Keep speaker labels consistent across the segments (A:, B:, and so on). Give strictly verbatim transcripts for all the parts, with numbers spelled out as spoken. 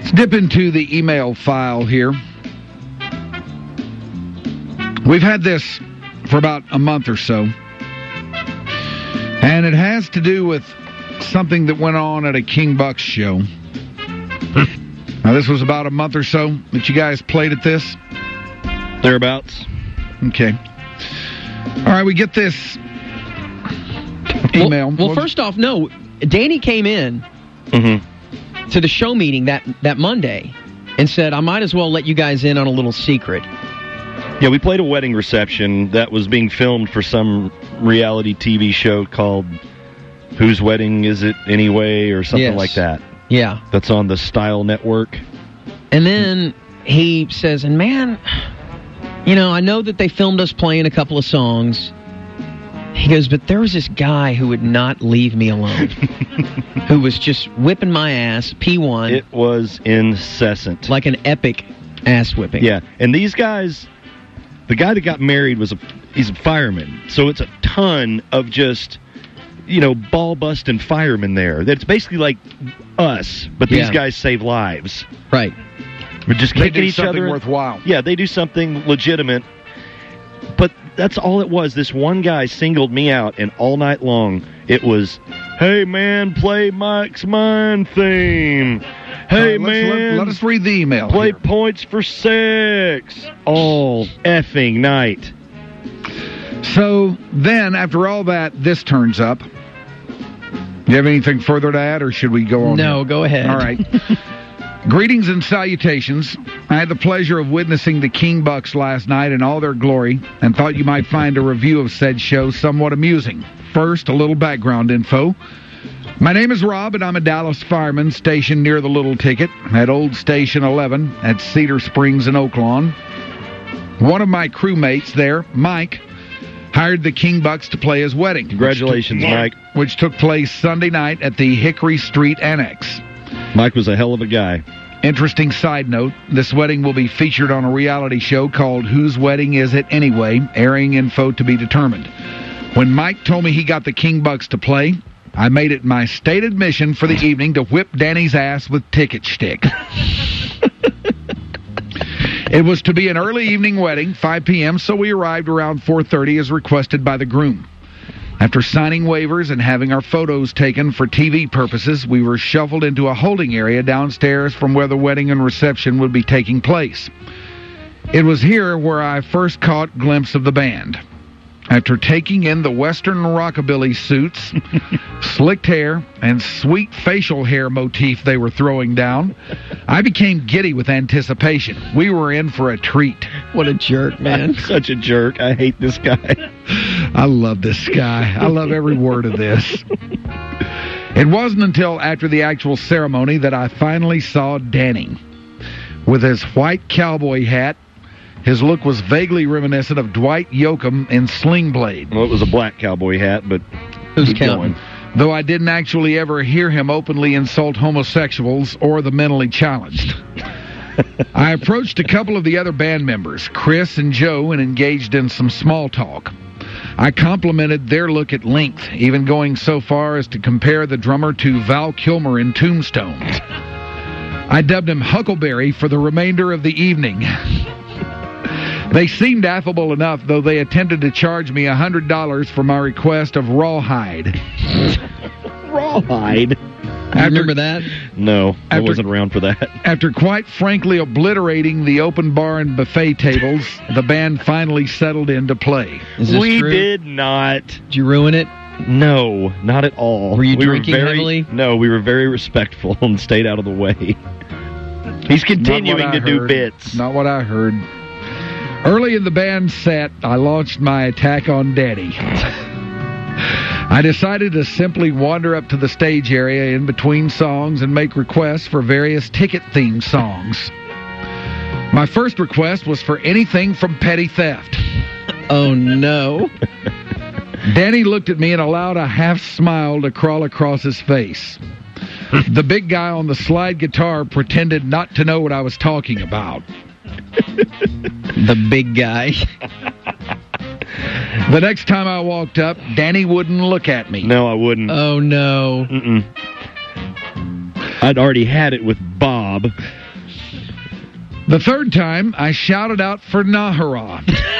A: Let's dip into the email file here. We've had this for about a month or so, and it has to do with something that went on at a King Bucks show. Now, this was about a month or so that you guys played at this?
B: Thereabouts.
A: Okay. All right, we get this email.
C: Well, well first off, no. Danny came in mm-hmm. to the show meeting that, that Monday and said, I might as well let you guys in on a little secret.
B: Yeah, we played a wedding reception that was being filmed for some reality T V show called Whose Wedding Is It Anyway, or something
C: yes.
B: like that.
C: Yeah.
B: That's on the Style Network.
C: And then he says, and man, you know, I know that they filmed us playing a couple of songs. He goes, but there was this guy who would not leave me alone, who was just whipping my ass, P one.
B: It was incessant.
C: Like an epic ass whipping.
B: Yeah, and these guys, the guy that got married was a, he's a fireman, so it's a ton of just, you know, ball-busting firemen there. That's basically like us, but these yeah. guys save lives.
C: Right.
B: We're just
A: they
B: kicking
A: do
B: each
A: something
B: other.
A: Worthwhile.
B: Yeah, they do something legitimate. But that's all it was. This one guy singled me out, and all night long it was, hey, man, play Mike's Mind theme. Hey,
A: uh,
B: man.
A: Let, let us read the email.
B: Play
A: here.
B: Points for Sex. All effing night.
A: So then, after all that, this turns up. Do you have anything further to add, or should we go on?
C: No,
A: here?
C: go ahead.
A: All right. Greetings and salutations. I had the pleasure of witnessing the King Bucks last night in all their glory and thought you might find a review of said show somewhat amusing. First, a little background info. My name is Rob, and I'm a Dallas fireman stationed near the Little Ticket at Old Station eleven at Cedar Springs in Oak Lawn. One of my crewmates there, Mike, hired the King Bucks to play his wedding.
B: Congratulations,
A: which took,
B: Mike.
A: Which took place Sunday night at the Hickory Street Annex.
B: Mike was a hell of a guy.
A: Interesting side note, this wedding will be featured on a reality show called Whose Wedding Is It Anyway, airing info to be determined. When Mike told me he got the King Bucks to play, I made it my stated mission for the evening to whip Danny's ass with ticket shtick. It was to be an early evening wedding, five p.m., so we arrived around four thirty as requested by the groom. After signing waivers and having our photos taken for T V purposes, we were shuffled into a holding area downstairs from where the wedding and reception would be taking place. It was here where I first caught a glimpse of the band. After taking in the Western rockabilly suits, slicked hair, and sweet facial hair motif they were throwing down, I became giddy with anticipation. We were in for a treat.
C: What a jerk, man.
B: Such a jerk. I hate this guy.
A: I love this guy. I love every word of this. It wasn't until after the actual ceremony that I finally saw Danny. With his white cowboy hat, his look was vaguely reminiscent of Dwight Yoakam in Sling Blade.
B: Well, it was a black cowboy hat, but
C: who's counting?
A: Though I didn't actually ever hear him openly insult homosexuals or the mentally challenged. I approached a couple of the other band members, Chris and Joe, and engaged in some small talk. I complimented their look at length, even going so far as to compare the drummer to Val Kilmer in Tombstone. I dubbed him Huckleberry for the remainder of the evening. They seemed affable enough, though they attempted to charge me one hundred dollars for my request of rawhide.
B: Rawhide?
C: After, remember that?
B: No, I
A: after,
B: wasn't around for that.
A: After quite frankly obliterating the open bar and buffet tables, the band finally settled in to play.
C: Is this
B: we
C: true?
B: did not.
C: Did you ruin it?
B: No, not at all.
C: Were you
B: we
C: drinking
B: were very,
C: heavily?
B: No, we were very respectful and stayed out of the way. He's continuing to do bits.
A: Not what I heard. Early in the band set, I launched my attack on Danny. I decided to simply wander up to the stage area in between songs and make requests for various ticket-themed songs. My first request was for anything from Petty Theft.
C: Oh, no.
A: Danny looked at me and allowed a half smile to crawl across his face. The big guy on the slide guitar pretended not to know what I was talking about.
C: The big guy.
A: The next time I walked up, Danny wouldn't look at me.
B: No, I wouldn't.
C: Oh, no.
B: Mm-mm. I'd already had it with Bob.
A: The third time, I shouted out for Nahara.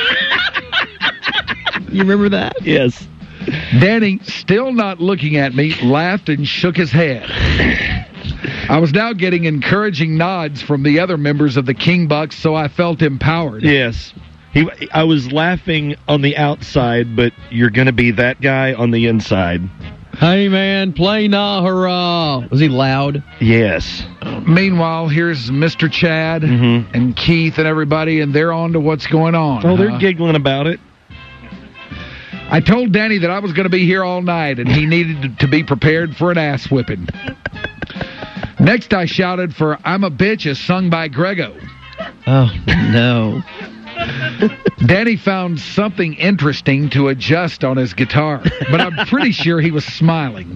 C: You remember that?
B: Yes.
A: Danny, still not looking at me, laughed and shook his head. I was now getting encouraging nods from the other members of the King Bucks, so I felt empowered.
B: Yes. He, I was laughing on the outside, but you're going to be that guy on the inside.
C: Hey, man, play Nahara. Was he loud?
B: Yes.
A: Meanwhile, here's Mister Chad
B: Mm-hmm.
A: and Keith and everybody, and they're on to what's going on.
B: Oh, they're
A: huh?
B: giggling about it.
A: I told Danny that I was going to be here all night, and he needed to be prepared for an ass whipping. Next, I shouted for I'm a Bitch as sung by Grego.
C: Oh, no.
A: Danny found something interesting to adjust on his guitar, but I'm pretty sure he was smiling.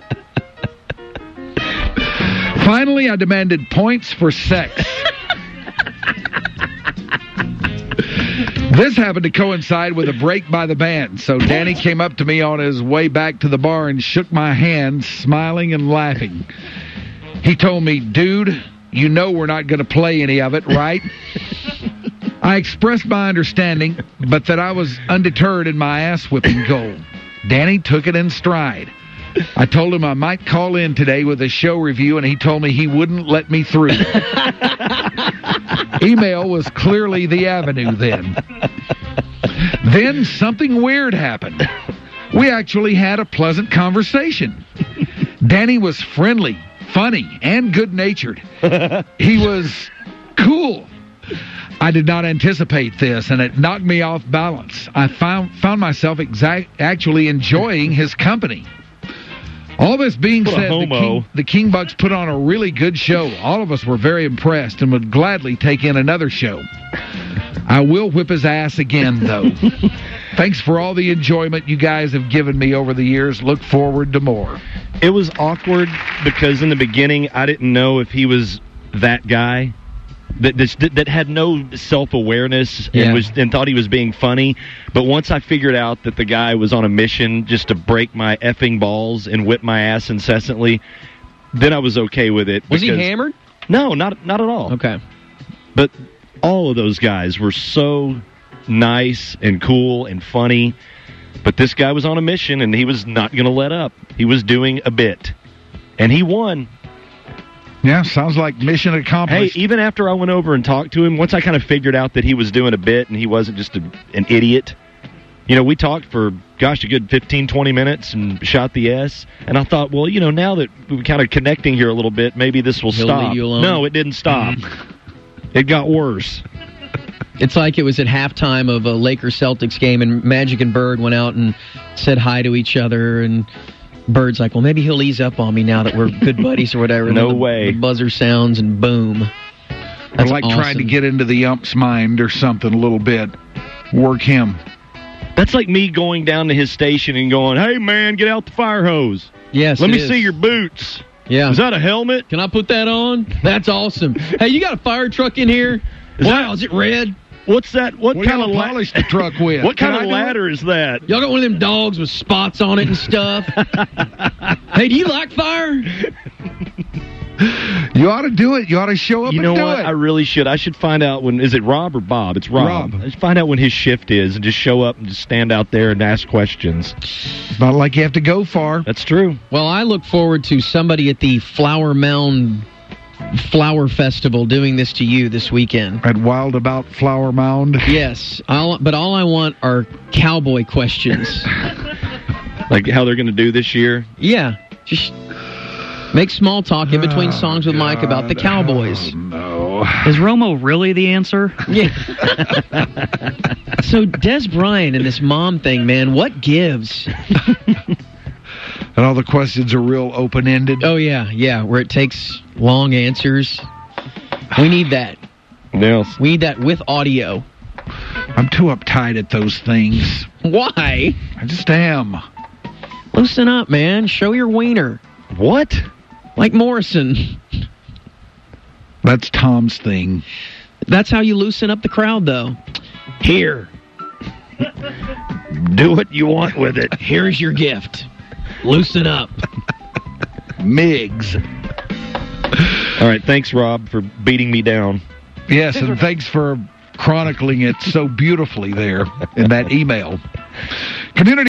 A: Finally, I demanded points for sex. This happened to coincide with a break by the band, so Danny came up to me on his way back to the bar and shook my hand, smiling and laughing. He told me, dude, you know we're not going to play any of it, right? I expressed my understanding, but that I was undeterred in my ass-whipping goal. Danny took it in stride. I told him I might call in today with a show review, and he told me he wouldn't let me through. Email was clearly the avenue then. Then something weird happened. We actually had a pleasant conversation. Danny was friendly, funny, and good-natured. He was cool. I did not anticipate this, and it knocked me off balance. I found found myself exact, actually enjoying his company. All this being
B: What a
A: said, the
B: homo.
A: King, the King Bucks put on a really good show. All of us were very impressed and would gladly take in another show. I will whip his ass again, though. Thanks for all the enjoyment you guys have given me over the years. Look forward to more.
B: It was awkward because in the beginning I didn't know if he was that guy that that, that had no self-awareness
C: Yeah.
B: and was and thought he was being funny. But once I figured out that the guy was on a mission just to break my effing balls and whip my ass incessantly, then I was okay with it.
C: Was he
B: because-
C: hammered?
B: No, not not at all.
C: Okay.
B: But all of those guys were so nice and cool and funny. But this guy was on a mission, and he was not going to let up. He was doing a bit. And he won.
A: Yeah, sounds like mission
B: Hey,
A: accomplished.
B: even after I went over and talked to him, once I kind of figured out that he was doing a bit and he wasn't just a, an idiot, you know, we talked for, gosh, a good fifteen, twenty minutes and shot the S. And I thought, well, you know, now that we're kind of connecting here a little bit, maybe this will
C: He'll
B: stop.
C: leave you alone.
B: No, it didn't stop. It got worse.
C: It's like it was at halftime of a Lakers-Celtics game, and Magic and Bird went out and said hi to each other, and Bird's like, well, maybe he'll ease up on me now that we're good buddies or whatever. And
B: No
C: then the,
B: way.
C: The buzzer sounds, and boom.
A: Or
C: That's
A: like trying to
C: awesome.
A: get into the ump's mind or something a little bit. Work him.
B: That's like me going down to his station and going, hey, man, get out the fire hose.
C: Yes,
B: Let
C: it
B: me
C: is.
B: see your boots.
C: Yeah.
B: Is that a helmet?
C: Can I put that on? That's awesome. Hey, you got a fire truck in here?
B: Is
C: wow,
B: that-
C: is it red?
B: What's that? What,
A: What
B: kind
A: kind
B: of
A: of polish the truck with?
B: What
A: Can
B: kind
A: I
B: of
A: do it?
B: ladder is that?
C: Y'all got one of them dogs with spots on it and stuff? Hey, do you like fire?
A: You ought to do it. You ought to show up
B: You
A: and
B: know
A: do
B: what?
A: it.
B: I really should. I should find out when. Is it Rob or Bob? It's Rob.
A: Rob.
B: I should find out when his shift is and just show up and just stand out there and ask questions.
A: Not like you have to go far.
B: That's true.
C: Well, I look forward to somebody at the Flower Mound Flower Festival doing this to you this weekend.
A: At Wild About Flower Mound.
C: Yes, I'll, but all I want are cowboy questions.
B: Like how they're going to do this year.
C: Yeah, just make small talk in between songs with Mike about the Cowboys.
A: Oh, no.
D: Is Romo really the answer?
C: Yeah. So Des Bryant and this mom thing, man, what gives?
A: And all the questions are real open-ended.
C: Oh, yeah, yeah, where it takes long answers. We need that.
B: Yes.
C: We need that with audio.
A: I'm too uptight at those things.
C: Why?
A: I just am.
C: Loosen up, man. Show your wiener.
B: What?
C: Like Morrison.
A: That's Tom's thing.
C: That's how you loosen up the crowd, though. Here.
B: Do what you want with it.
C: Here's your gift. Loosen up.
A: Miggs.
B: All right, thanks, Rob, for beating me down.
A: Yes, and thanks for chronicling it so beautifully there in that email. Community